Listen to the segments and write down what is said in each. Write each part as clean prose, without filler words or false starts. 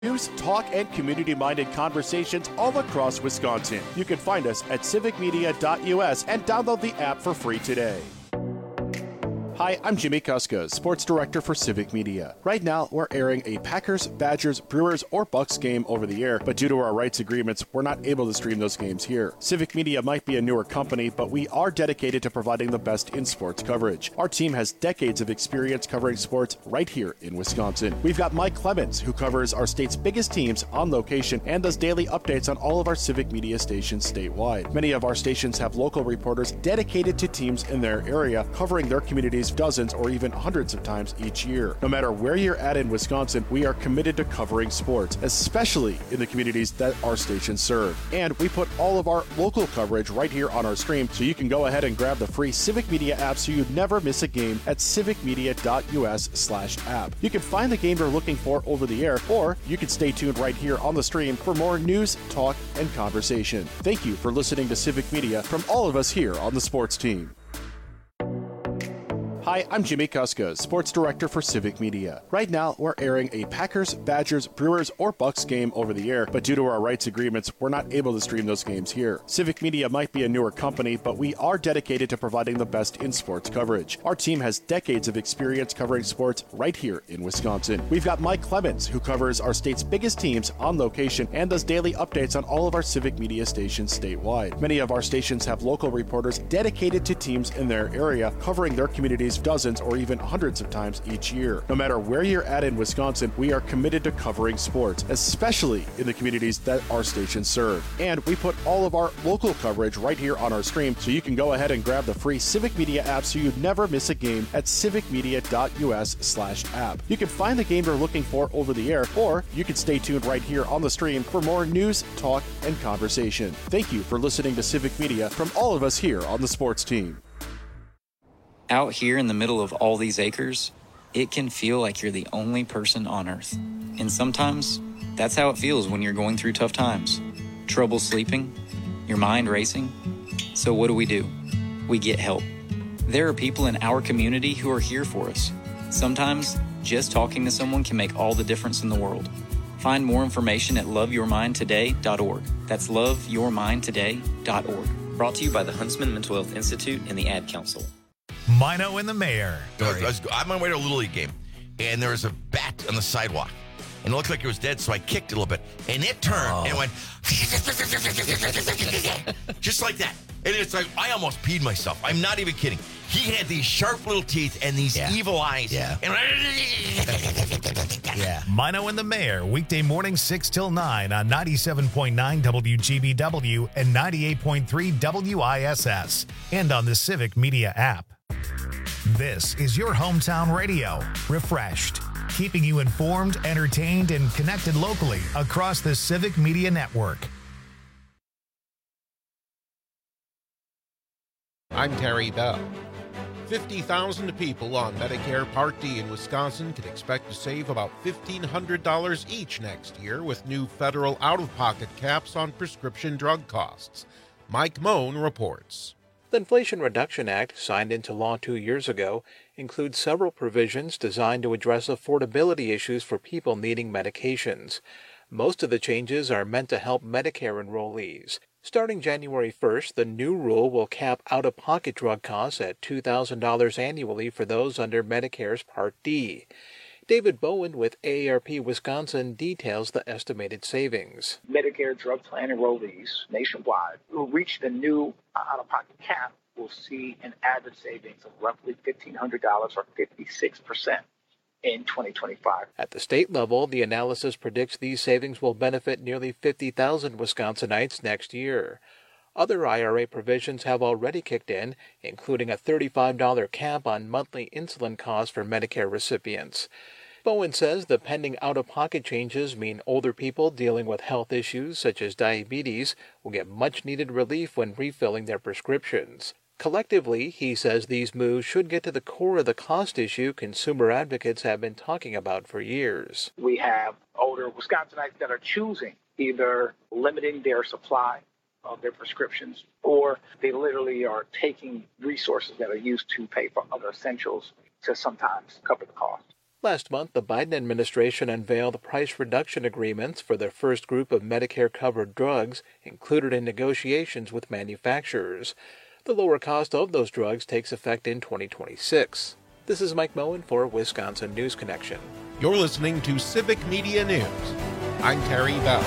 News, talk, and community-minded conversations all across Wisconsin. You can find us at civicmedia.us and download the app for free today. Hi, I'm Jimmy Kuska, Sports Director for Civic Media. Right now, we're airing a Packers, Badgers, Brewers, or Bucks game over the air, but due to our rights agreements, we're not able to stream those games here. Civic Media might be a newer company, but we are dedicated to providing the best in sports coverage. Our team has decades of experience covering sports right here in Wisconsin. We've got Mike Clemens, who covers our state's biggest teams on location and does daily updates on all of our Civic Media stations statewide. Many of our stations have local reporters dedicated to teams in their area, covering their communities dozens or even hundreds of times each year. No matter where you're at in Wisconsin, we are committed to covering sports, especially in the communities that our stations serve. And we put all of our local coverage right here on our stream, so you can go ahead and grab the free Civic Media app so you never miss a game at civicmedia.us/app. You can find the game you're looking for over the air, or you can stay tuned right here on the stream for more news, talk, and conversation. Thank you for listening to Civic Media from all of us here on the sports team. Hi, I'm Jimmy Kuska, Sports Director for Civic Media. Right now, we're airing a Packers, Badgers, Brewers, or Bucks game over the air, but due to our rights agreements, we're not able to stream those games here. Civic Media might be a newer company, but we are dedicated to providing the best in sports coverage. Our team has decades of experience covering sports right here in Wisconsin. We've got Mike Clemens, who covers our state's biggest teams on location and does daily updates on all of our Civic Media stations statewide. Many of our stations have local reporters dedicated to teams in their area, covering their communities dozens or even hundreds of times each year. No matter where you're at in Wisconsin, we are committed to covering sports, especially in the communities that our stations serve. And we put all of our local coverage right here on our stream, so you can go ahead and grab the free Civic Media app so you never miss a game at civicmedia.us/app. You can find the game you're looking for over the air, or you can stay tuned right here on the stream for more news, talk, and conversation. Thank you for listening to Civic Media from all of us here on the sports team. Out here in the middle of all these acres, it can feel like you're the only person on Earth. And sometimes, that's how it feels when you're going through tough times. Trouble sleeping, your mind racing. So what do? We get help. There are people in our community who are here for us. Sometimes, just talking to someone can make all the difference in the world. Find more information at loveyourmindtoday.org. That's loveyourmindtoday.org. Brought to you by the Huntsman Mental Health Institute and the Ad Council. Mino and the Mayor. I'm on my way to a Little League game, and there was a bat on the sidewalk, and it looked like it was dead, so I kicked it a little bit, and it turned and went just like that. And it's like, I almost peed myself. I'm not even kidding. He had these sharp little teeth and these evil eyes. Yeah. Mino and the Mayor, weekday morning 6 till 9 on 97.9 WGBW and 98.3 WISS, and on the Civic Media app. This is your hometown radio, refreshed, keeping you informed, entertained, and connected locally across the Civic Media Network. I'm Terry Bell. 50,000 people on Medicare Part D in Wisconsin can expect to save about $1,500 each next year with new federal out-of-pocket caps on prescription drug costs. Mike Moan reports. The Inflation Reduction Act, signed into law 2 years ago, includes several provisions designed to address affordability issues for people needing medications. Most of the changes are meant to help Medicare enrollees. Starting January 1st, the new rule will cap out-of-pocket drug costs at $2,000 annually for those under Medicare's Part D. David Bowen with AARP Wisconsin details the estimated savings. Medicare drug plan enrollees nationwide who reach the new out-of-pocket cap will see an added savings of roughly $1,500 or 56%. In 2025. At the state level, the analysis predicts these savings will benefit nearly 50,000 Wisconsinites next year. Other IRA provisions have already kicked in, including a $35 cap on monthly insulin costs for Medicare recipients. Bowen says the pending out-of-pocket changes mean older people dealing with health issues such as diabetes will get much-needed relief when refilling their prescriptions. Collectively, he says these moves should get to the core of the cost issue consumer advocates have been talking about for years. We have older Wisconsinites that are choosing either limiting their supply of their prescriptions, or they literally are taking resources that are used to pay for other essentials to sometimes cover the cost. Last month, the Biden administration unveiled price reduction agreements for the first group of Medicare-covered drugs included in negotiations with manufacturers. The lower cost of those drugs takes effect in 2026. This is Mike Moen for Wisconsin News Connection. You're listening to Civic Media News. I'm Terry Bell.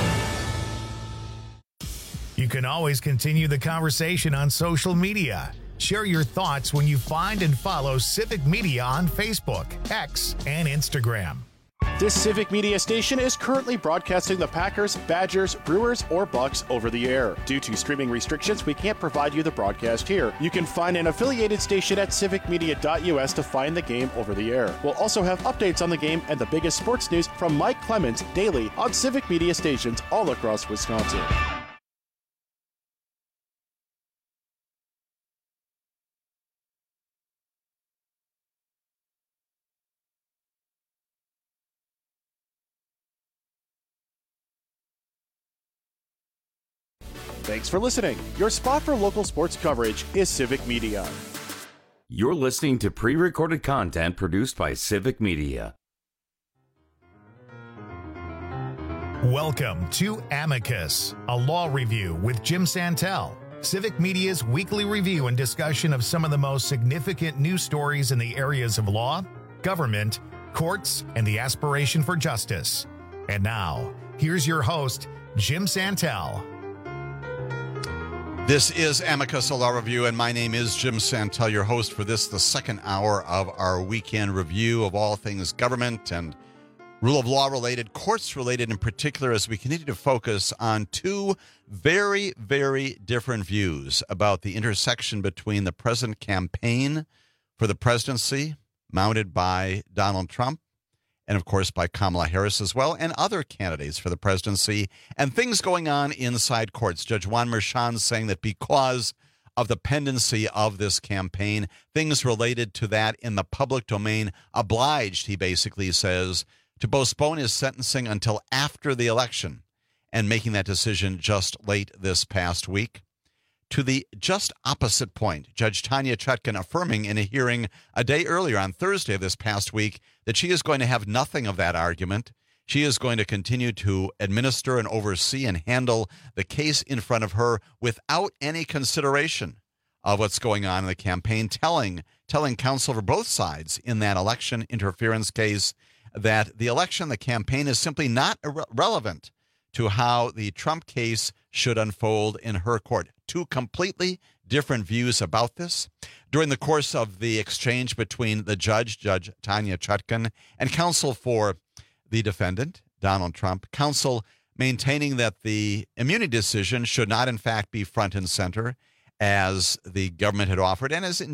You can always continue the conversation on social media. Share your thoughts when you find and follow Civic Media on Facebook, X, and Instagram. This Civic Media station is currently broadcasting the Packers, Badgers, Brewers, or Bucks over the air. Due to streaming restrictions, we can't provide you the broadcast here. You can find an affiliated station at civicmedia.us to find the game over the air. We'll also have updates on the game and the biggest sports news from Mike Clemens daily on Civic Media stations all across Wisconsin. Thanks for listening. Your spot for local sports coverage is Civic Media. You're listening to pre-recorded content produced by Civic Media. Welcome to Amicus, a law review with Jim Santel, Civic Media's weekly review and discussion of some of the most significant news stories in the areas of law, government, courts, and the aspiration for justice. And now, here's your host, Jim Santel. This is Amicus, a law review, and my name is Jim Santel, your host for this, the second hour of our weekend review of all things government and rule of law related, courts related in particular, as we continue to focus on two very, very different views about the intersection between the present campaign for the presidency mounted by Donald Trump and, of course, by Kamala Harris as well, and other candidates for the presidency, and things going on inside courts. Judge Juan Merchan saying that because of the pendency of this campaign, things related to that in the public domain obliged, he basically says, to postpone his sentencing until after the election, and making that decision just late this past week. To the just opposite point, Judge Tanya Chutkan affirming in a hearing a day earlier on Thursday of this past week that she is going to have nothing of that argument. She is going to continue to administer and oversee and handle the case in front of her without any consideration of what's going on in the campaign, telling counsel for both sides in that election interference case that the election, the campaign, is simply not relevant to how the Trump case should unfold in her court. Two completely different views about this. During the course of the exchange between the Judge Tanya Chutkan, and counsel for the defendant, Donald Trump, counsel maintaining that the immunity decision should not, in fact, be front and center as the government had offered, and as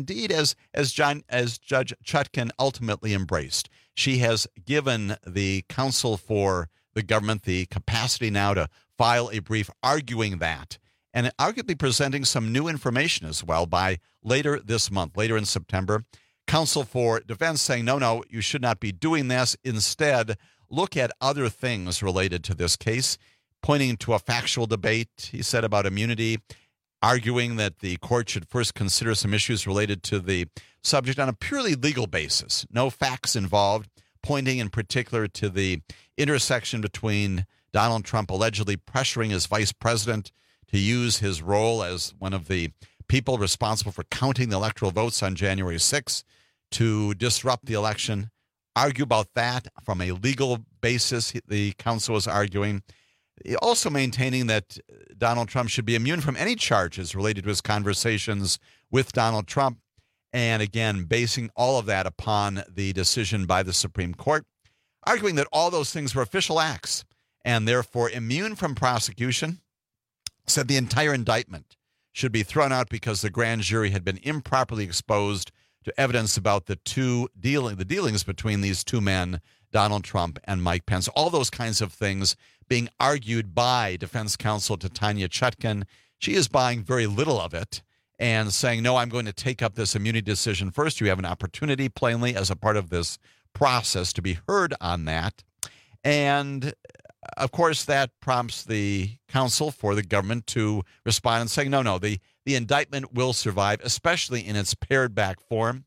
Judge Chutkan ultimately embraced. She has given the counsel for the government the capacity now to file a brief arguing that, and arguably presenting some new information as well by later this month, later in September. Counsel for defense saying, no, you should not be doing this. Instead, look at other things related to this case, pointing to a factual debate, he said, about immunity, arguing that the court should first consider some issues related to the subject on a purely legal basis, no facts involved, pointing in particular to the intersection between Donald Trump allegedly pressuring his vice president to use his role as one of the people responsible for counting the electoral votes on January 6th to disrupt the election, argue about that from a legal basis, the counsel was arguing. Also maintaining that Donald Trump should be immune from any charges related to his conversations with Donald Trump, and again, basing all of that upon the decision by the Supreme Court, arguing that all those things were official acts and therefore immune from prosecution, said the entire indictment should be thrown out because the grand jury had been improperly exposed to evidence about the dealings between these two men, Donald Trump and Mike Pence. All those kinds of things being argued by defense counsel to Tanya Chutkan. She is buying very little of it and saying, no, I'm going to take up this immunity decision first. You have an opportunity, plainly, as a part of this process to be heard on that. And, of course, that prompts the counsel for the government to respond and saying, no, the indictment will survive, especially in its pared back form.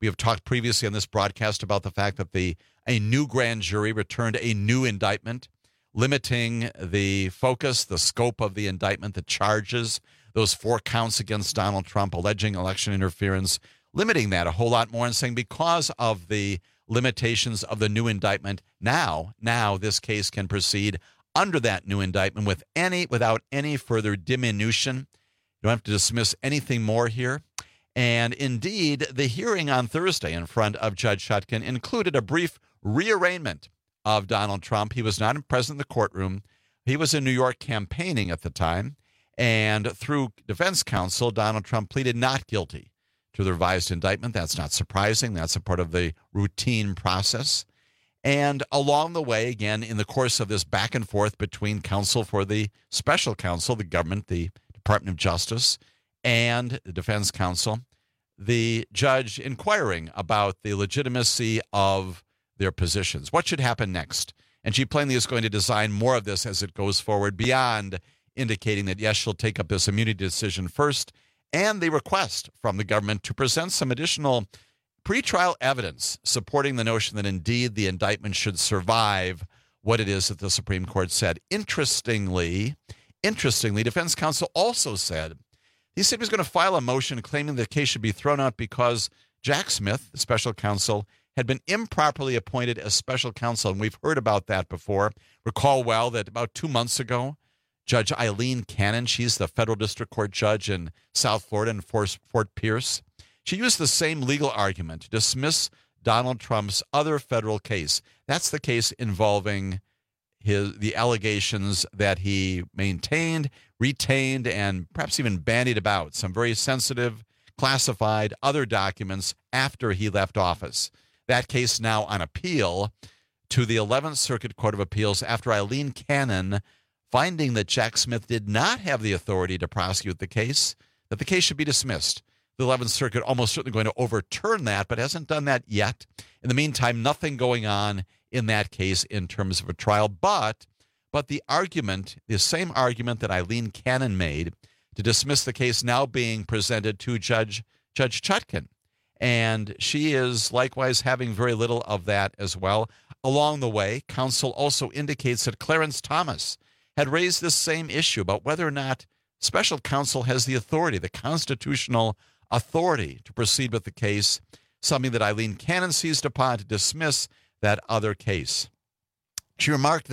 We have talked previously on this broadcast about the fact that a new grand jury returned a new indictment, limiting the focus, the scope of the indictment, the charges, those 4 counts against Donald Trump alleging election interference, limiting that a whole lot more and saying because of the limitations of the new indictment, now this case can proceed under that new indictment without any further diminution. You don't have to dismiss anything more here. And indeed, the hearing on Thursday in front of Judge Chutkan included a brief rearrangement of Donald Trump. He was not present in the courtroom. He was in New York campaigning at the time. And through defense counsel, Donald Trump pleaded not guilty to the revised indictment. That's not surprising. That's a part of the routine process. And along the way, again, in the course of this back and forth between counsel for the special counsel, the government, the Department of Justice, and the defense counsel, the judge inquiring about the legitimacy of their positions. What should happen next? And she plainly is going to design more of this as it goes forward, beyond indicating that, yes, she'll take up this immunity decision first, and the request from the government to present some additional pretrial evidence supporting the notion that indeed the indictment should survive what it is that the Supreme Court said. Interestingly, defense counsel also said he was going to file a motion claiming the case should be thrown out because Jack Smith, the special counsel, had been improperly appointed as special counsel, and we've heard about that before. Recall well that about 2 months ago, Judge Eileen Cannon, she's the federal district court judge in South Florida in Fort Pierce, she used the same legal argument to dismiss Donald Trump's other federal case. That's the case involving the allegations that he maintained, retained, and perhaps even bandied about some very sensitive, classified other documents after he left office. That case now on appeal to the 11th Circuit Court of Appeals after Eileen Cannon finding that Jack Smith did not have the authority to prosecute the case, that the case should be dismissed. The 11th Circuit almost certainly going to overturn that, but hasn't done that yet. In the meantime, nothing going on in that case in terms of a trial. But the argument, the same argument that Eileen Cannon made to dismiss the case now being presented to Judge Chutkan. And she is likewise having very little of that as well. Along the way, counsel also indicates that Clarence Thomas had raised this same issue about whether or not special counsel has the authority, the constitutional authority to proceed with the case, something that Eileen Cannon seized upon to dismiss that other case. She remarked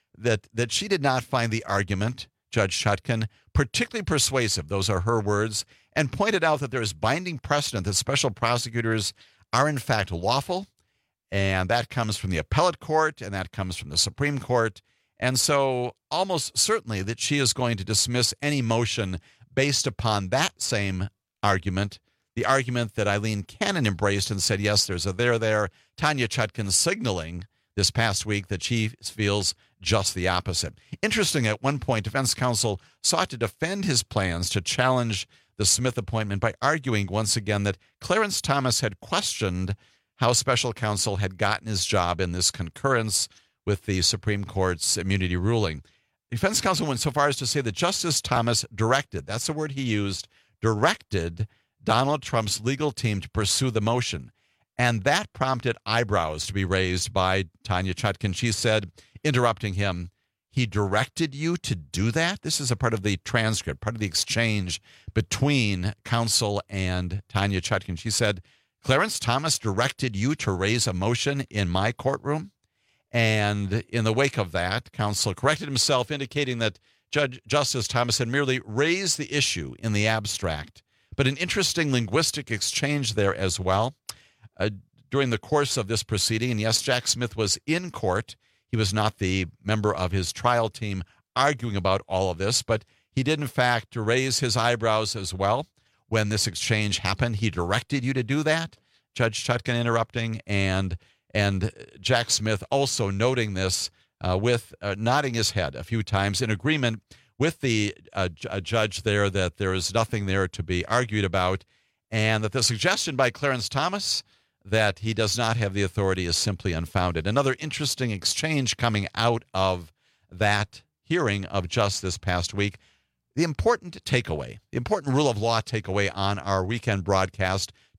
that she did not find the argument, Judge Chutkan, particularly persuasive, those are her words, and pointed out that there is binding precedent that special prosecutors are in fact lawful, and that comes from the appellate court, and that comes from the Supreme Court, and so almost certainly that she is going to dismiss any motion based upon that same argument, the argument that Eileen Cannon embraced and said, yes, there's a there. Tanya Chutkan signaling this past week that she feels just the opposite. Interesting, at one point, defense counsel sought to defend his plans to challenge the Smith appointment by arguing once again that Clarence Thomas had questioned how special counsel had gotten his job in this concurrence with the Supreme Court's immunity ruling. Defense counsel went so far as to say that Justice Thomas directed, that's the word he used, directed Donald Trump's legal team to pursue the motion. And that prompted eyebrows to be raised by Tanya Chutkan. She said, interrupting him, he directed you to do that? This is a part of the transcript, part of the exchange between counsel and Tanya Chutkan. She said, Clarence Thomas directed you to raise a motion in my courtroom? And in the wake of that, counsel corrected himself, indicating that Justice Thomas had merely raised the issue in the abstract. But an interesting linguistic exchange there as well. During the course of this proceeding, and yes, Jack Smith was in court. He was not the member of his trial team arguing about all of this, but he did, in fact, raise his eyebrows as well when this exchange happened. He directed you to do that, Judge Chutkan interrupting, and Jack Smith also noting this with nodding his head a few times in agreement with the judge there that there is nothing there to be argued about, and that the suggestion by Clarence Thomas that he does not have the authority is simply unfounded. Another interesting exchange coming out of that hearing of just this past week. The important takeaway, the important rule of law takeaway on our weekend broadcast,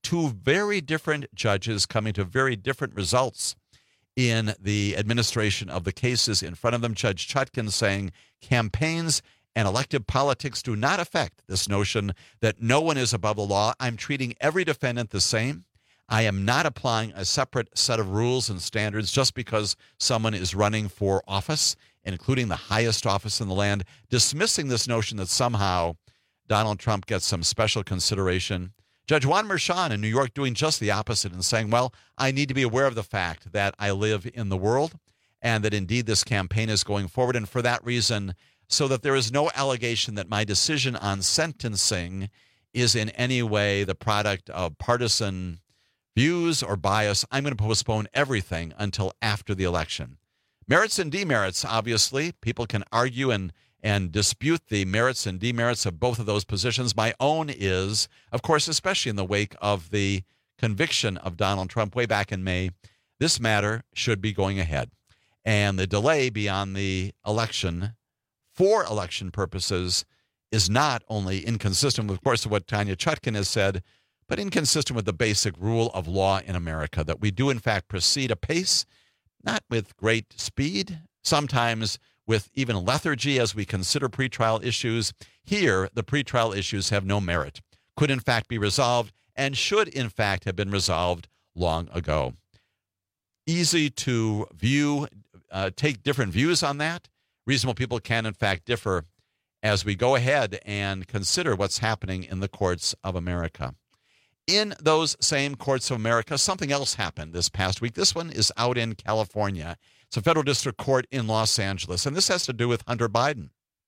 two very different judges coming to very different results in the administration of the cases in front of them. Judge Chutkan saying campaigns and elective politics do not affect this notion that no one is above the law. I'm treating every defendant the same. I am not applying a separate set of rules and standards just because someone is running for office, including the highest office in the land, dismissing this notion that somehow Donald Trump gets some special consideration. Judge Juan Merchan in New York doing just the opposite and saying, well, I need to be aware of the fact that I live in the world and that indeed this campaign is going forward. And for that reason, so that there is no allegation that my decision on sentencing is in any way the product of partisan views or bias, I'm going to postpone everything until after the election. Merits and demerits, obviously. People can argue and dispute the merits and demerits of both of those positions. My own is, of course, especially in the wake of the conviction of Donald Trump way back in May, this matter should be going ahead. And the delay beyond the election for election purposes is not only inconsistent with, of course, what Tanya Chutkan has said, but inconsistent with the basic rule of law in America, that we do, in fact, proceed apace, not with great speed, sometimes with even lethargy as we consider pretrial issues. Here, the pretrial issues have no merit, could in fact be resolved, and should in fact have been resolved long ago. Easy to view, take different views on that. Reasonable people can in fact differ as we go ahead and consider what's happening in the courts of America. In those same courts of America, something else happened this past week. This one is out in California. It's a federal district court in Los Angeles, and this has to do with Hunter Biden.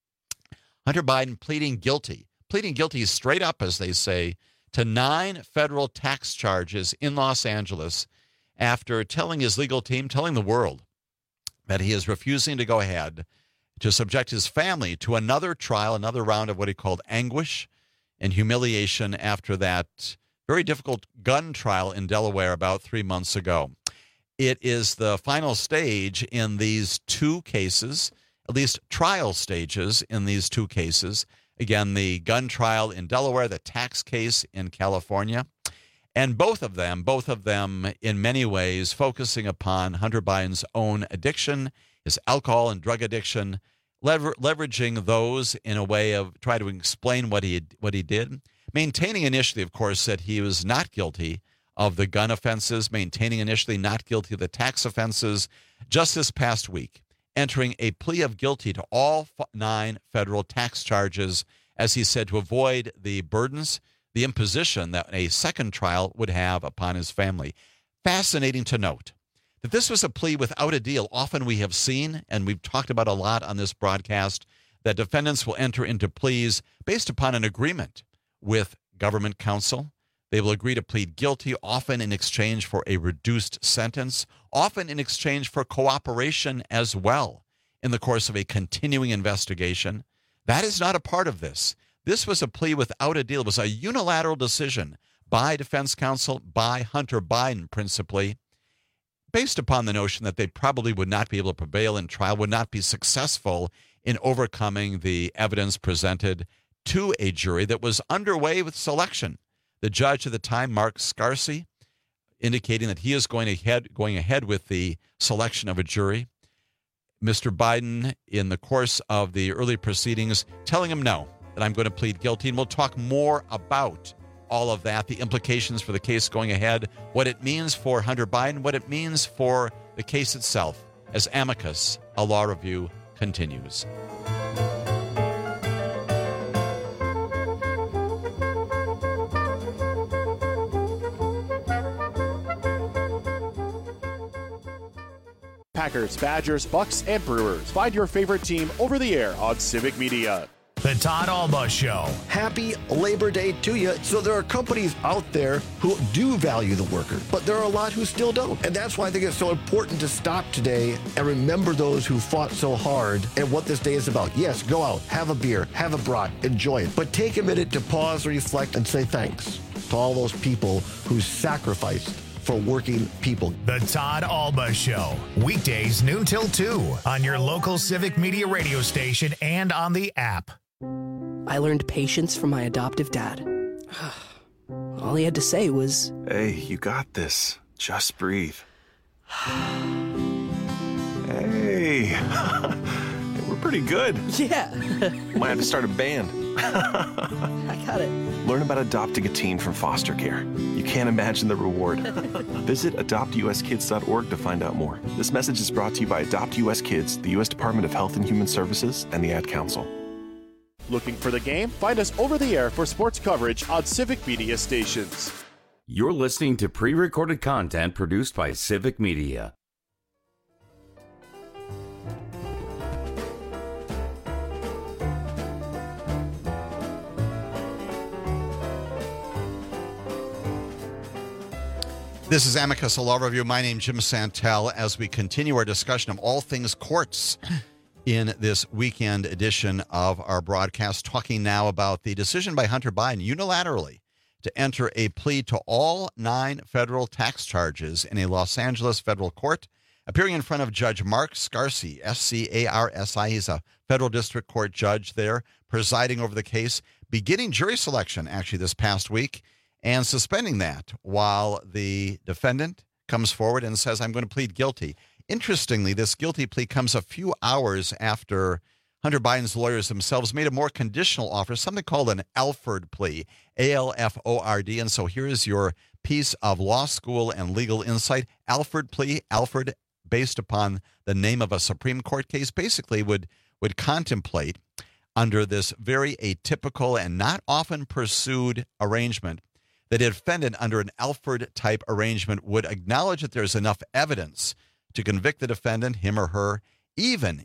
Hunter Biden pleading guilty straight up, as they say, to 9 federal tax charges in Los Angeles after telling his legal team, telling the world, that he is refusing to go ahead to subject his family to another trial, another round of what he called anguish and humiliation after that very difficult gun trial in Delaware about 3 months ago. It is the final stage in these two cases, at least trial stages in these two cases. Again, the gun trial in Delaware, the tax case in California, and both of them in many ways focusing upon Hunter Biden's own addiction, his alcohol and drug addiction, leveraging those in a way of trying to explain what he did, maintaining initially, of course, that he was not guilty of the gun offenses, maintaining initially not guilty of the tax offenses. Just this past week, entering a plea of guilty to all 9 federal tax charges, as he said, to avoid the burdens, the imposition that a second trial would have upon his family. Fascinating to note that this was a plea without a deal. Often we have seen, and we've talked about a lot on this broadcast, that defendants will enter into pleas based upon an agreement with government counsel. They will agree to plead guilty, often in exchange for a reduced sentence, often in exchange for cooperation as well in the course of a continuing investigation. That is not a part of this. This was a plea without a deal. It was a unilateral decision by defense counsel, by Hunter Biden principally, based upon the notion that they probably would not be able to prevail in trial, would not be successful in overcoming the evidence presented to a jury that was underway with selection. The judge at the time, Mark Scarsi, indicating that he is going ahead with the selection of a jury. Mr. Biden, in the course of the early proceedings, telling him no, that I'm going to plead guilty. And we'll talk more about all of that, the implications for the case going ahead, what it means for Hunter Biden, what it means for the case itself, as Amicus, a law review, continues. Packers, Badgers, Bucks, and Brewers. Find your favorite team over the air on Civic Media. The Todd Alba Show. Happy Labor Day to you. So there are companies out there who do value the worker, but there are a lot who still don't. And that's why I think it's so important to stop today and remember those who fought so hard and what this day is about. Yes, go out, have a beer, have a brat, enjoy it. But take a minute to pause, reflect, and say thanks to all those people who sacrificed for working people. The Todd Alba Show. Weekdays noon till 2 on your local Civic Media radio station and on the app. I learned patience from my adoptive dad. All he had to say was, "Hey, you got this. Just breathe." Hey, we're pretty good. yeah. Might have to start a band. I got it. Learn about adopting a teen from foster care. You can't imagine the reward. Visit adoptuskids.org to find out more. This message is brought to you by Adopt US Kids, the U.S. Department of Health and Human Services, and the Ad Council. Looking for the game? Find us over the air for sports coverage on Civic Media stations. You're listening to pre-recorded content produced by Civic Media. This is Amicus, a law review. My name is Jim Santel as we continue our discussion of all things courts in this weekend edition of our broadcast, talking now about the decision by Hunter Biden unilaterally to enter a plea to all 9 federal tax charges in a Los Angeles federal court, appearing in front of Judge Mark Scarsi, S-C-A-R-S-I. He's a federal district court judge there, presiding over the case, beginning jury selection actually this past week, and suspending that while the defendant comes forward and says, I'm going to plead guilty. Interestingly, this guilty plea comes a few hours after Hunter Biden's lawyers themselves made a more conditional offer, something called an Alford plea, A-L-F-O-R-D. And so here is your piece of law school and legal insight. Alford plea, Alford, based upon the name of a Supreme Court case, basically would contemplate under this very atypical and not often pursued arrangement that a defendant under an Alford-type arrangement would acknowledge that there's enough evidence to convict the defendant, him or her, even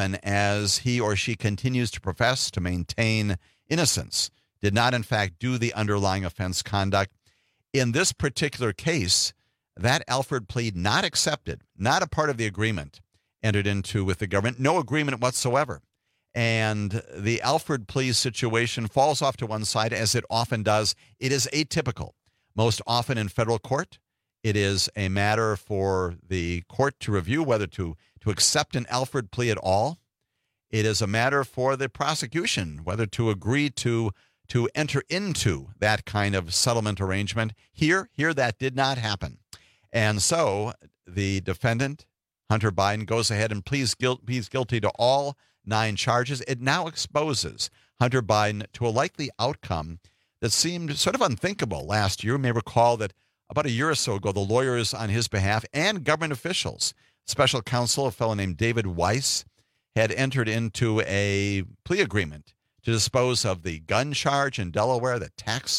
as he or she continues to profess to maintain innocence, did not in fact do the underlying offense conduct. In this particular case, that Alford plea not accepted, not a part of the agreement entered into with the government, no agreement whatsoever. And the Alford plea situation falls off to one side, as it often does. It is atypical. Most often in federal court, it is a matter for the court to review whether to accept an Alford plea at all. It is a matter for the prosecution whether to agree to enter into that kind of settlement arrangement. Here that did not happen. And so the defendant, Hunter Biden, goes ahead and pleads guilty to all 9 charges. It now exposes Hunter Biden to a likely outcome that seemed sort of unthinkable last year. You may recall that about a year or so ago, the lawyers on his behalf and government officials, special counsel, a fellow named David Weiss, had entered into a plea agreement to dispose of the gun charge in Delaware, the tax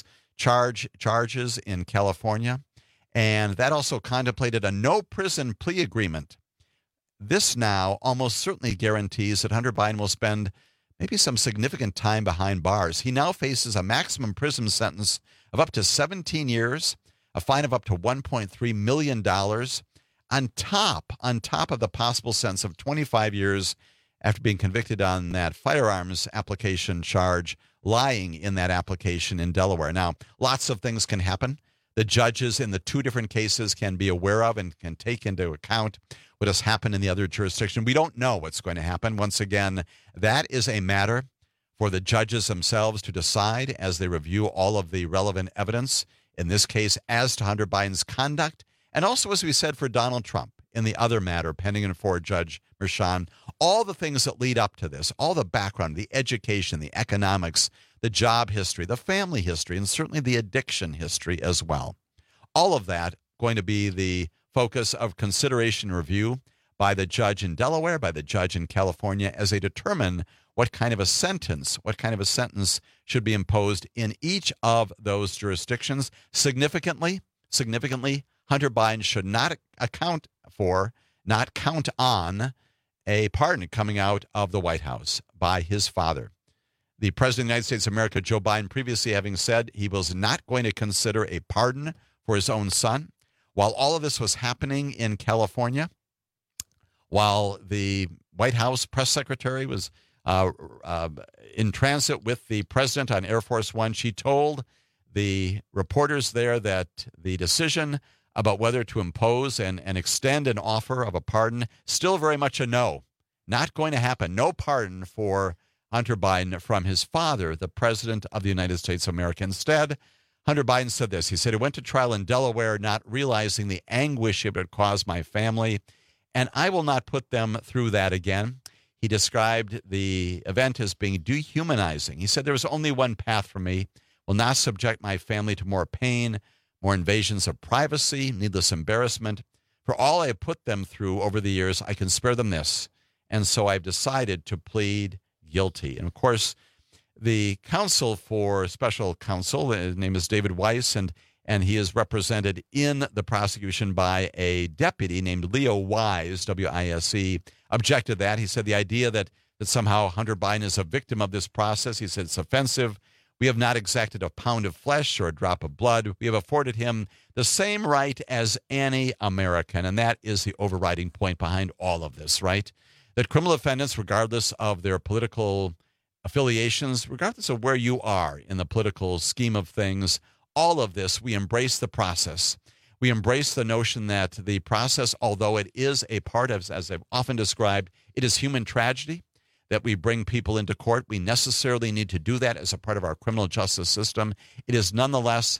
charges in California, and that also contemplated a no-prison plea agreement. This now almost certainly guarantees that Hunter Biden will spend maybe some significant time behind bars. He now faces a maximum prison sentence of up to 17 years, a fine of up to $1.3 million, on top of the possible sentence of 25 years after being convicted on that firearms application charge, lying in that application in Delaware. Now, lots of things can happen. The judges in the 2 different cases can be aware of and can take into account what has happened in the other jurisdiction. We don't know what's going to happen. Once again, that is a matter for the judges themselves to decide as they review all of the relevant evidence, in this case, as to Hunter Biden's conduct, and also, as we said, for Donald Trump in the other matter pending before Judge Merchan. All the things that lead up to this, all the background, the education, the economics, the job history, the family history, and certainly the addiction history as well. All of that going to be the focus of consideration and review by the judge in Delaware, by the judge in California, as they determine what kind of a sentence should be imposed in each of those jurisdictions. Significantly, Hunter Biden should not count on a pardon coming out of the White House by his father. The President of the United States of America, Joe Biden, previously having said he was not going to consider a pardon for his own son. While all of this was happening in California, while the White House press secretary was in transit with the president on Air Force One, she told the reporters there that the decision about whether to impose and extend an offer of a pardon, still very much a no. Not going to happen. No pardon for Hunter Biden from his father, the President of the United States of America. Instead, Hunter Biden said this. He said he went to trial in Delaware not realizing the anguish it would cause my family, and I will not put them through that again. He described the event as being dehumanizing. He said there was only one path for me, will not subject my family to more pain, more invasions of privacy, needless embarrassment. For all I have put them through over the years, I can spare them this. And so I've decided to plead guilty. And of course, the special counsel, his name is David Weiss, and he is represented in the prosecution by a deputy named Leo Wise, W-I-S-E, objected to that. He said the idea that somehow Hunter Biden is a victim of this process, he said it's offensive. We have not exacted a pound of flesh or a drop of blood. We have afforded him the same right as any American, and that is the overriding point behind all of this, right? That criminal defendants, regardless of their political affiliations, regardless of where you are in the political scheme of things, all of this, we embrace the process. We embrace the notion that the process, although it is a part of, as I've often described, it is human tragedy, that we bring people into court. We necessarily need to do that as a part of our criminal justice system. It is nonetheless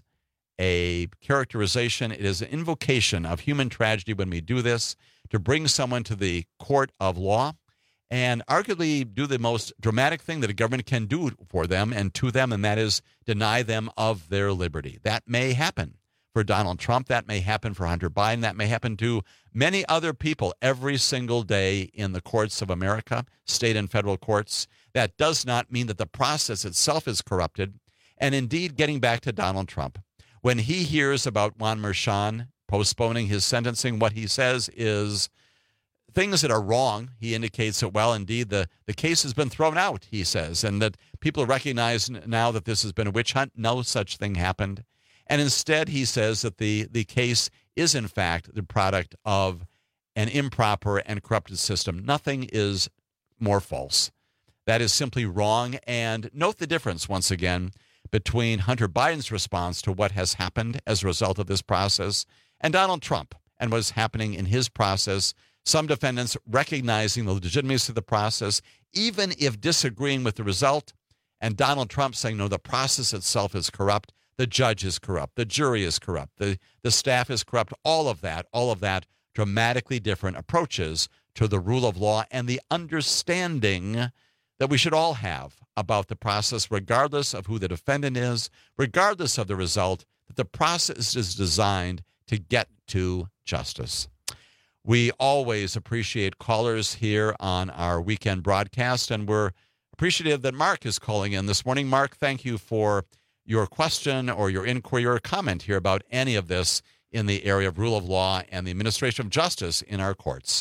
a characterization. It is an invocation of human tragedy when we do this, to bring someone to the court of law and arguably do the most dramatic thing that a government can do for them and to them, and that is deny them of their liberty. That may happen for Donald Trump. That may happen for Hunter Biden. That may happen to many other people every single day in the courts of America, state and federal courts. That does not mean that the process itself is corrupted. And indeed, getting back to Donald Trump, when he hears about Juan Merchan postponing his sentencing, what he says is things that are wrong. He indicates that, well, indeed, the case has been thrown out, he says, and that people recognize now that this has been a witch hunt. No such thing happened. And instead, he says that the case is, in fact, the product of an improper and corrupted system. Nothing is more false. That is simply wrong. And note the difference, once again, between Hunter Biden's response to what has happened as a result of this process and Donald Trump and what's happening in his process. Some defendants recognizing the legitimacy of the process, even if disagreeing with the result, and Donald Trump saying, no, the process itself is corrupt. The judge is corrupt. The jury is corrupt. The staff is corrupt. All of that dramatically different approaches to the rule of law and the understanding that we should all have about the process, regardless of who the defendant is, regardless of the result, that the process is designed to get to justice. We always appreciate callers here on our weekend broadcast, and we're appreciative that Mark is calling in this morning. Mark, thank you for your question or your inquiry or comment here about any of this in the area of rule of law and the administration of justice in our courts.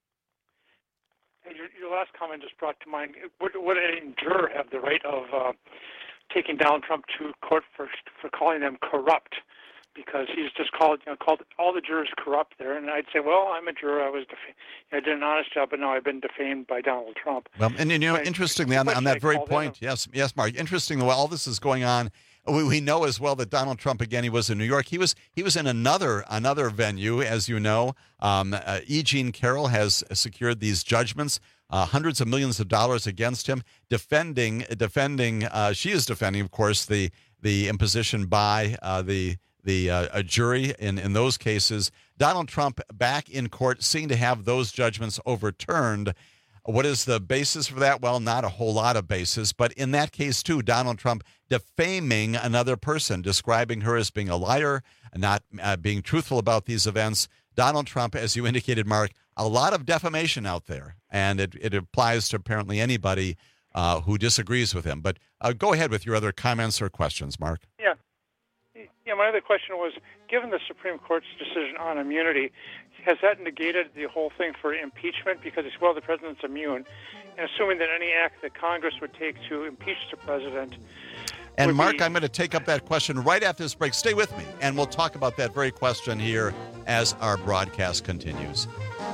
Your last comment just brought to mind, would any juror have the right of taking Donald Trump to court for calling them corrupt? Because he's just called all the jurors corrupt there, and I'd say, well, I'm a juror. I did an honest job, but now I've been defamed by Donald Trump. Well, and interestingly, on that very point, yes, Mark. Interestingly, while all this is going on, we know as well that Donald Trump, again, he was in New York. He was in another venue, as you know. E. Jean Carroll has secured these judgments, hundreds of millions of dollars against him, defending. She is defending, of course, the imposition by a jury in those cases. Donald Trump back in court, seeking to have those judgments overturned. What is the basis for that? Well, not a whole lot of basis, but in that case, too, Donald Trump defaming another person, describing her as being a liar, not being truthful about these events. Donald Trump, as you indicated, Mark, a lot of defamation out there, and it applies to apparently anybody who disagrees with him. But go ahead with your other comments or questions, Mark. Yeah, my other question was, given the Supreme Court's decision on immunity, has that negated the whole thing for impeachment? Because it's, well, the president's immune. And assuming that any act that Congress would take to impeach the president... And Mark, I'm going to take up that question right after this break. Stay with me, and we'll talk about that very question here as our broadcast continues.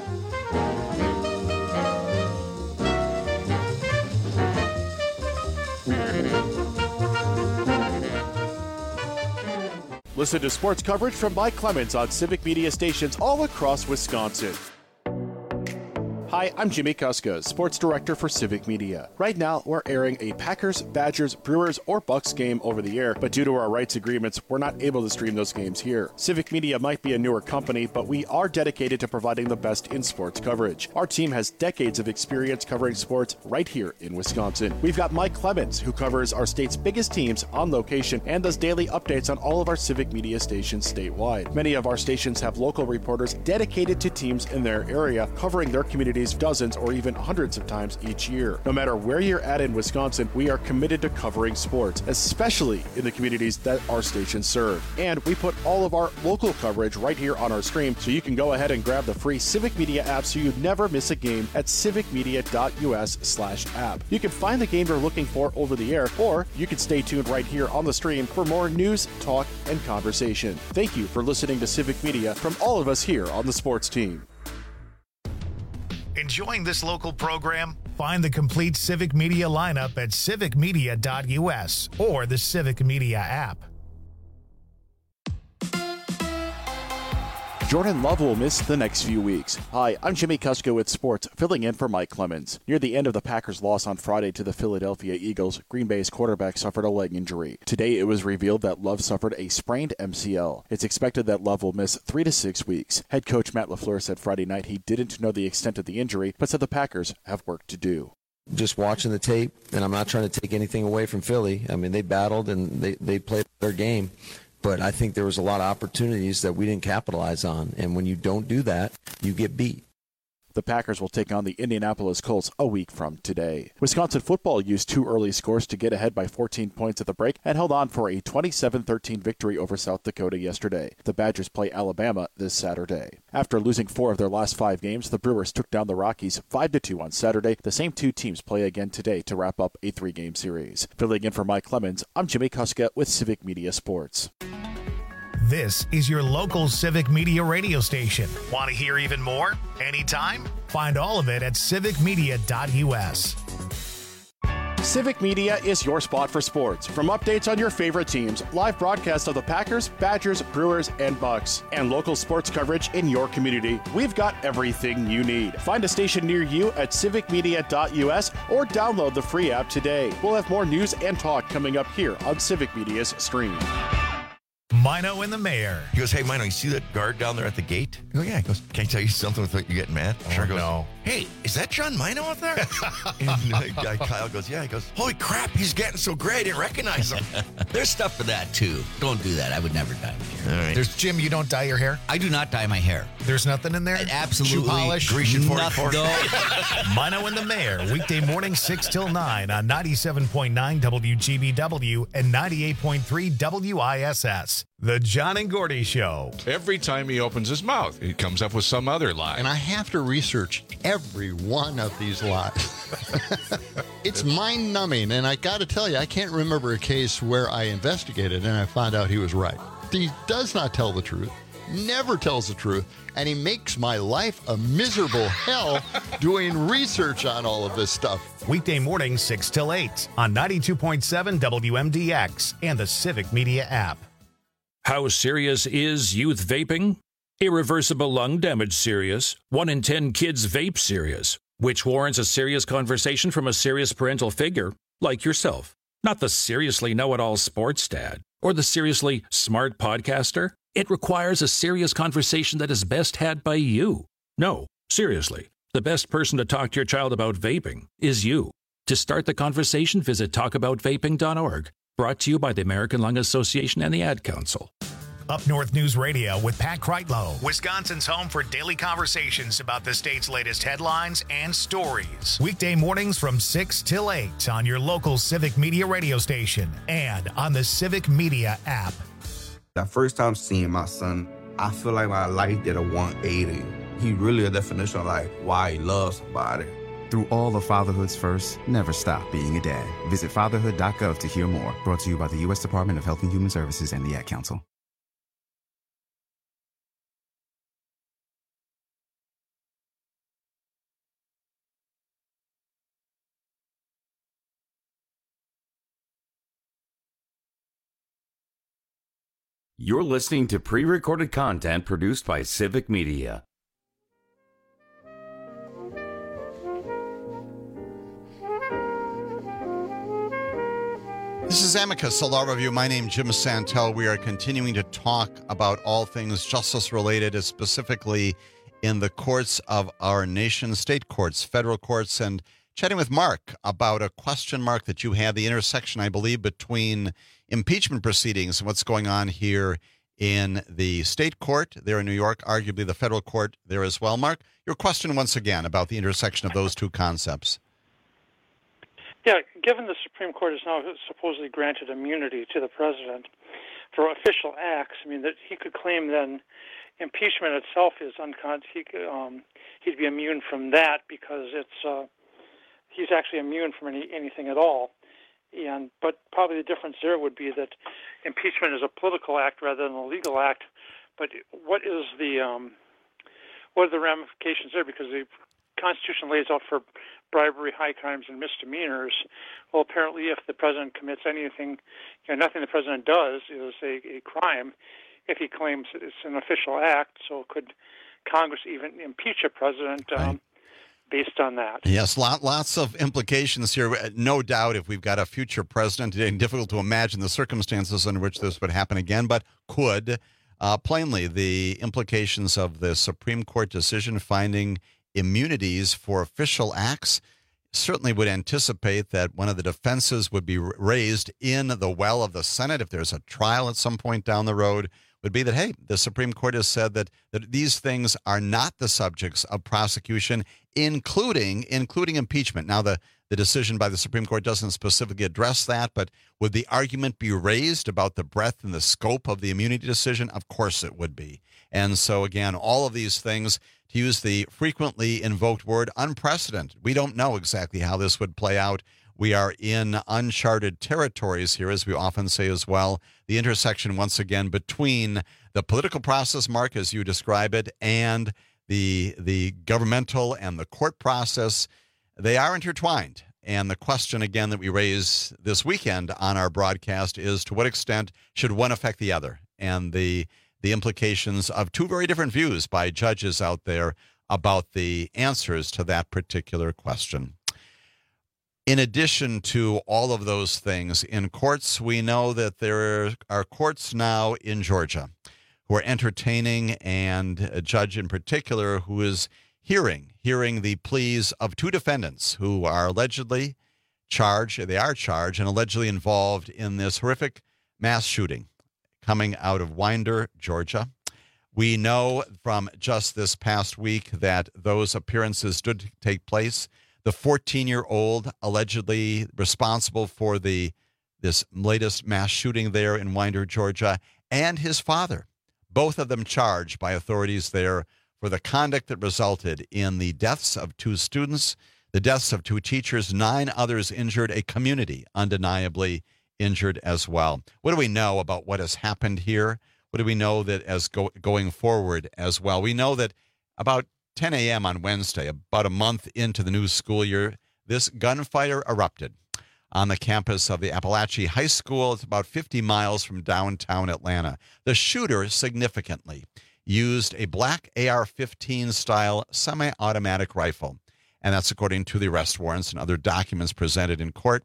Listen to sports coverage from Mike Clemens on Civic Media stations all across Wisconsin. Hi, I'm Jimmy Kuska, Sports Director for Civic Media. Right now, we're airing a Packers, Badgers, Brewers, or Bucks game over the air, but due to our rights agreements, we're not able to stream those games here. Civic Media might be a newer company, but we are dedicated to providing the best in sports coverage. Our team has decades of experience covering sports right here in Wisconsin. We've got Mike Clemens, who covers our state's biggest teams on location and does daily updates on all of our Civic Media stations statewide. Many of our stations have local reporters dedicated to teams in their area, covering their communities dozens or even hundreds of times each year. No matter where you're at in Wisconsin, we are committed to covering sports, especially in the communities that our stations serve. And we put all of our local coverage right here on our stream, so you can go ahead and grab the free Civic Media app so you never miss a game at civicmedia.us/app. You can find the game you're looking for over the air, or you can stay tuned right here on the stream for more news, talk, and conversation. Thank you for listening to Civic Media from all of us here on the sports team. Enjoying this local program? Find the complete Civic Media lineup at civicmedia.us or the Civic Media app. Jordan Love will miss the next few weeks. Hi, I'm Jimmy Kuska with Sports, filling in for Mike Clemens. Near the end of the Packers' loss on Friday to the Philadelphia Eagles, Green Bay's quarterback suffered a leg injury. Today, it was revealed that Love suffered a sprained MCL. It's expected that Love will miss 3 to 6 weeks. Head coach Matt LaFleur said Friday night he didn't know the extent of the injury, but said the Packers have work to do. Just watching the tape, and I'm not trying to take anything away from Philly. I mean, they battled and they played their game. But I think there was a lot of opportunities that we didn't capitalize on. And when you don't do that, you get beat. The Packers will take on the Indianapolis Colts a week from today. Wisconsin football used 2 early scores to get ahead by 14 points at the break and held on for a 27-13 victory over South Dakota yesterday. The Badgers play Alabama this Saturday. After losing 4 of their last 5 games, the Brewers took down the Rockies 5-2 on Saturday. The same 2 teams play again today to wrap up a 3-game series. Filling in for Mike Clemens, I'm Jimmy Kuska with Civic Media Sports. This is your local Civic Media radio station. Want to hear even more? Anytime? Find all of it at civicmedia.us. Civic Media is your spot for sports. From updates on your favorite teams, live broadcasts of the Packers, Badgers, Brewers, and Bucks, and local sports coverage in your community, we've got everything you need. Find a station near you at civicmedia.us or download the free app today. We'll have more news and talk coming up here on Civic Media's stream. Mino and the Mayor. He goes, hey, Mino, you see that guard down there at the gate? I go, yeah. He goes, can I tell you something without you getting mad? Oh, goes, no. Hey, is that John Mino up there? And guy Kyle goes, yeah. He goes, holy crap, he's getting so gray, I didn't recognize him. There's stuff for that, too. Don't do that. I would never dye my hair. All right. There's Jim, you don't dye your hair? I do not dye my hair. There's nothing in there? Absolutely. Shoe polish? Grecian 44. Mino and the Mayor, weekday morning 6 till 9 on 97.9 WGBW and 98.3 WISS. The John and Gordy Show. Every time he opens his mouth, he comes up with some other lie. And I have to research every one of these lies. It's mind-numbing, and I got to tell you, I can't remember a case where I investigated and I found out he was right. He does not tell the truth, never tells the truth, and he makes my life a miserable hell doing research on all of this stuff. Weekday morning 6 till 8 on 92.7 WMDX and the Civic Media app. How serious is youth vaping? Irreversible lung damage serious. 1 in 10 kids vape serious, which warrants a serious conversation from a serious parental figure like yourself. Not the seriously know-it-all sports dad or the seriously smart podcaster. It requires a serious conversation that is best had by you. No, seriously, the best person to talk to your child about vaping is you. To start the conversation, visit talkaboutvaping.org. Brought to you by the American Lung Association and the Ad Council. Up North News Radio with Pat Kreitlow, Wisconsin's home for daily conversations about the state's latest headlines and stories. Weekday mornings from 6 till 8 on your local Civic Media radio station and on the Civic Media app. The first time seeing my son, I feel like my life did a 180. He really a definition of like why he loves somebody. Through all of fatherhood's first, never stop being a dad. Visit fatherhood.gov to hear more. Brought to you by the U.S. Department of Health and Human Services and the Ad Council. You're listening to pre-recorded content produced by Civic Media. This is Amicus, a law review. My name is Jim Santel. We are continuing to talk about all things justice-related, specifically in the courts of our nation, state courts, federal courts, and chatting with Mark about a question mark that you had, the intersection, I believe, between impeachment proceedings and what's going on here in the state court there in New York, arguably the federal court there as well. Mark, your question once again about the intersection of those two concepts. Yeah, given the Supreme Court has now supposedly granted immunity to the president for official acts, I mean, that he could claim then impeachment itself is he'd be immune from that because he's actually immune from anything at all. But probably the difference there would be that impeachment is a political act rather than a legal act. But what are the ramifications there? Because the Constitution lays out for bribery, high crimes, and misdemeanors. Well, apparently, if the president commits anything, nothing the president does is a crime. If he claims it's an official act, so could Congress even impeach a president based on that? Yes, lots of implications here. No doubt, if we've got a future president, it's difficult to imagine the circumstances under which this would happen again, but could. Plainly, the implications of the Supreme Court decision finding immunities for official acts certainly would anticipate that one of the defenses would be raised in the well of the Senate if there's a trial at some point down the road, would be that, hey, the Supreme Court has said that these things are not the subjects of prosecution, including impeachment. Now, the decision by the Supreme Court doesn't specifically address that, but would the argument be raised about the breadth and the scope of the immunity decision? Of course it would be. And so, again, all of these things, to use the frequently invoked word, unprecedented. We don't know exactly how this would play out. We are in uncharted territories here, as we often say as well. The intersection, once again, between the political process, Mark, as you describe it, and the governmental and the court process, they are intertwined. And the question, again, that we raise this weekend on our broadcast is, to what extent should one affect the other? And the implications of two very different views by judges out there about the answers to that particular question. In addition to all of those things, in courts, we know that there are courts now in Georgia who are entertaining, and a judge in particular who is hearing the pleas of two defendants who are allegedly charged and allegedly involved in this horrific mass shooting coming out of Winder, Georgia. We know from just this past week that those appearances did take place. The 14-year-old allegedly responsible for this latest mass shooting there in Winder, Georgia, and his father, both of them charged by authorities there for the conduct that resulted in the deaths of two students, the deaths of two teachers, 9 others injured, a community undeniably injured as well. What do we know about what has happened here? What do we know that as going forward as well? We know that about 10 a.m. on Wednesday, about a month into the new school year, this gunfire erupted on the campus of the Appalachia High School. It's about 50 miles from downtown Atlanta. The shooter significantly used a black AR-15 style semi-automatic rifle, and that's according to the arrest warrants and other documents presented in court.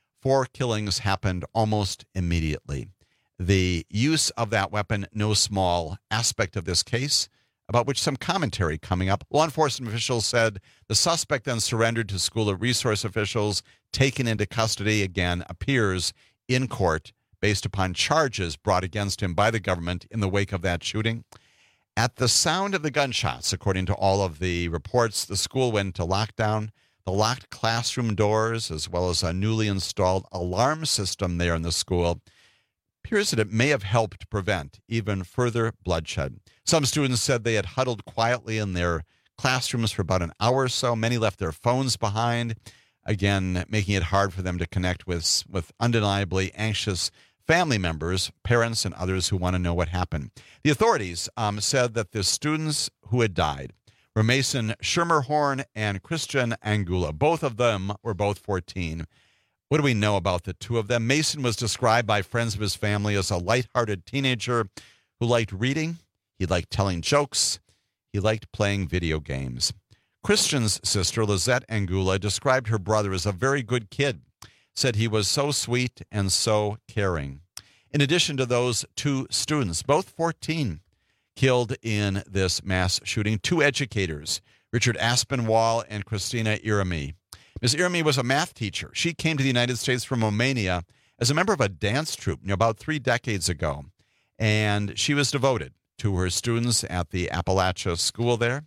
4 killings happened almost immediately. The use of that weapon, no small aspect of this case, about which some commentary coming up. Law enforcement officials said the suspect then surrendered to school resource officials, taken into custody, again, appears in court based upon charges brought against him by the government in the wake of that shooting. At the sound of the gunshots, according to all of the reports, the school went into lockdown. The locked classroom doors, as well as a newly installed alarm system there in the school, appears that it may have helped prevent even further bloodshed. Some students said they had huddled quietly in their classrooms for about an hour or so. Many left their phones behind, again, making it hard for them to connect with undeniably anxious family members, parents, and others who want to know what happened. The authorities said that the students who had died were Mason Schermerhorn and Christian Angula. Both of them were both 14. What do we know about the two of them? Mason was described by friends of his family as a lighthearted teenager who liked reading, he liked telling jokes, he liked playing video games. Christian's sister, Lizette Angula, described her brother as a very good kid, said he was so sweet and so caring. In addition to those 2 students, both 14, killed in this mass shooting, 2 educators, Richard Aspinwall and Christina Irami. Ms. Irami was a math teacher. She came to the United States from Romania as a member of a dance troupe about 3 decades ago, and she was devoted to her students at the Appalachia School there.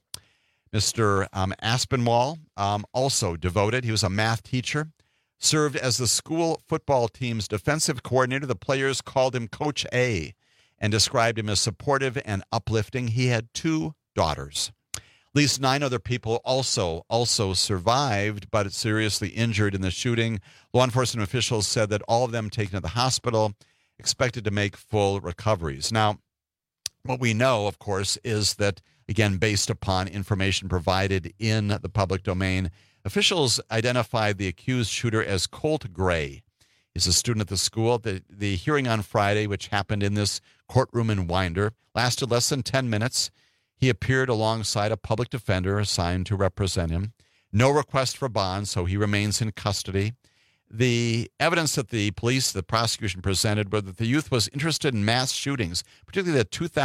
Mr. Aspinwall, also devoted. He was a math teacher, served as the school football team's defensive coordinator. The players called him Coach A and described him as supportive and uplifting. He had 2 daughters. At least 9 other people also survived, but seriously injured in the shooting. Law enforcement officials said that all of them taken to the hospital, expected to make full recoveries. Now, what we know, of course, is that, again, based upon information provided in the public domain, officials identified the accused shooter as Colt Gray. He's a student at the school. The hearing on Friday, which happened in this courtroom in Winder, lasted less than 10 minutes. He appeared alongside a public defender assigned to represent him. No request for bond, so he remains in custody. The evidence that the prosecution presented was that the youth was interested in mass shootings, particularly the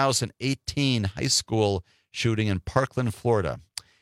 2018 high school shooting in Parkland, Florida.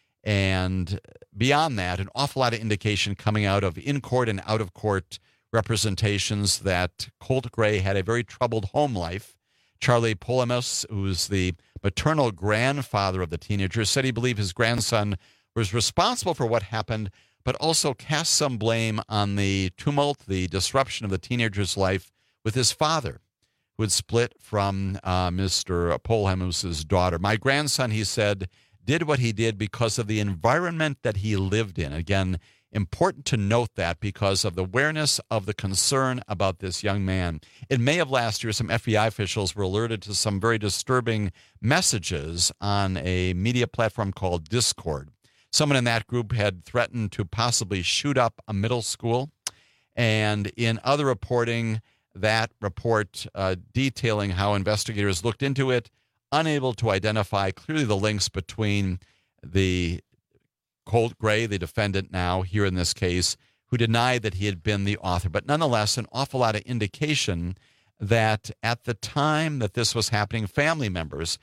And beyond that, an awful lot of indication coming out of in-court and out-of-court representations that Colt Gray had a very troubled home life. Charlie Polemus, who's the maternal grandfather of the teenager, said he believed his grandson was responsible for what happened, but also cast some blame on the tumult, the disruption of the teenager's life with his father, who had split from Mr. Polemus's daughter. My grandson, he said, did what he did because of the environment that he lived in. Again, important to note that because of the awareness of the concern about this young man. In May of last year, some FBI officials were alerted to some very disturbing messages on a media platform called Discord. Someone in that group had threatened to possibly shoot up a middle school. And in other reporting, that report detailing how investigators looked into it, unable to identify clearly the links between the Colt Gray, the defendant now here in this case, who denied that he had been the author. But nonetheless, an awful lot of indication that at the time that this was happening, family members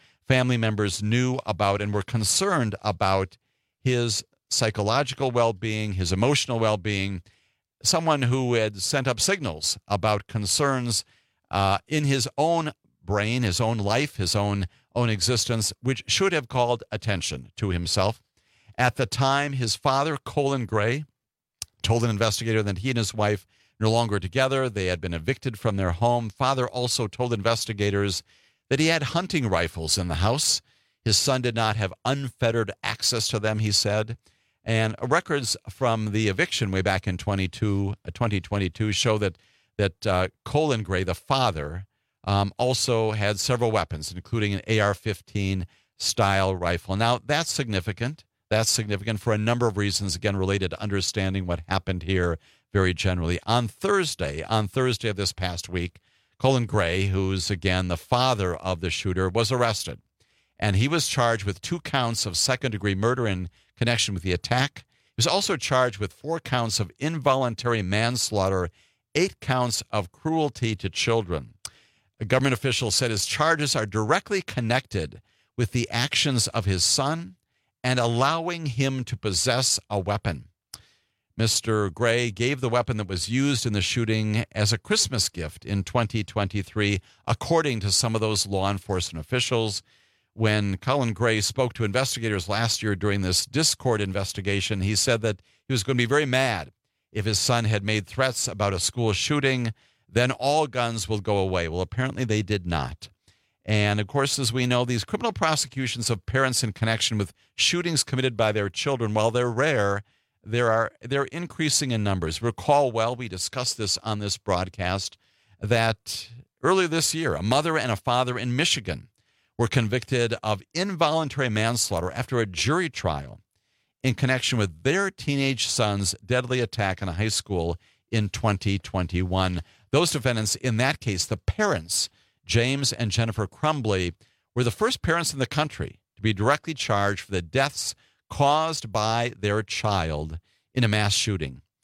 knew about and were concerned about his psychological well-being, his emotional well-being, someone who had sent up signals about concerns in his own brain, his own life, his own existence, which should have called attention to himself. At the time, his father, Colin Gray, told an investigator that he and his wife no longer together. They had been evicted from their home. Father also told investigators that he had hunting rifles in the house. His son did not have unfettered access to them, he said. And records from the eviction way back in 2022 show that Colin Gray, the father, also had several weapons, including an AR-15 style rifle. Now, that's significant. That's significant for a number of reasons, again, related to understanding what happened here very generally. On Thursday of this past week, Colin Gray, who's, again, the father of the shooter, was arrested. And he was charged with 2 counts of second-degree murder in connection with the attack. He was also charged with 4 counts of involuntary manslaughter, 8 counts of cruelty to children. A government official said his charges are directly connected with the actions of his son and allowing him to possess a weapon. Mr. Gray gave the weapon that was used in the shooting as a Christmas gift in 2023, according to some of those law enforcement officials. When Colin Gray spoke to investigators last year during this Discord investigation, he said that he was going to be very mad if his son had made threats about a school shooting, then all guns will go away. Well, apparently they did not. And, of course, as we know, these criminal prosecutions of parents in connection with shootings committed by their children, while they're rare, they're increasing in numbers. Recall well, we discussed this on this broadcast, that earlier this year, a mother and a father in Michigan were convicted of involuntary manslaughter after a jury trial in connection with their teenage son's deadly attack in a high school in 2021. Those defendants, in that case, the parents, James and Jennifer Crumbly, were the first parents in the country to be directly charged for the deaths caused by their child in a mass shooting.